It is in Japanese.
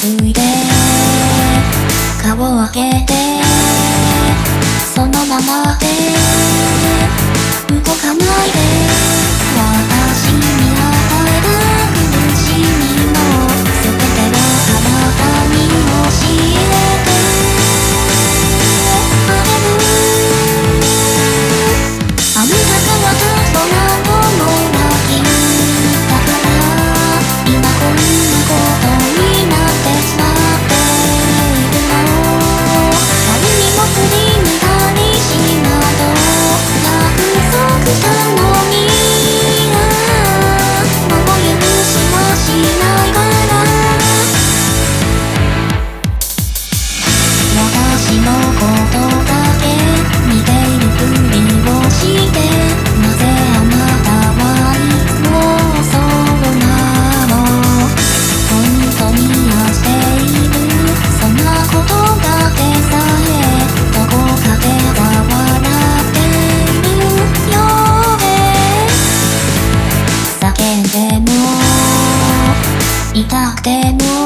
拭いて顔を上げてそのままで動かないで私に与えた苦しみの全てをあなたに教えてあげるあなたがまたそんなものがきだから今こんなことになってしまっているの誰にも振り向かにしなど約束したのにもう許しはしないから私のことだけ見ているふりをしてなぜあなたはいつもそうなの本当に愛しているそんなことがでさえどこかで笑っているよね叫んでも痛くても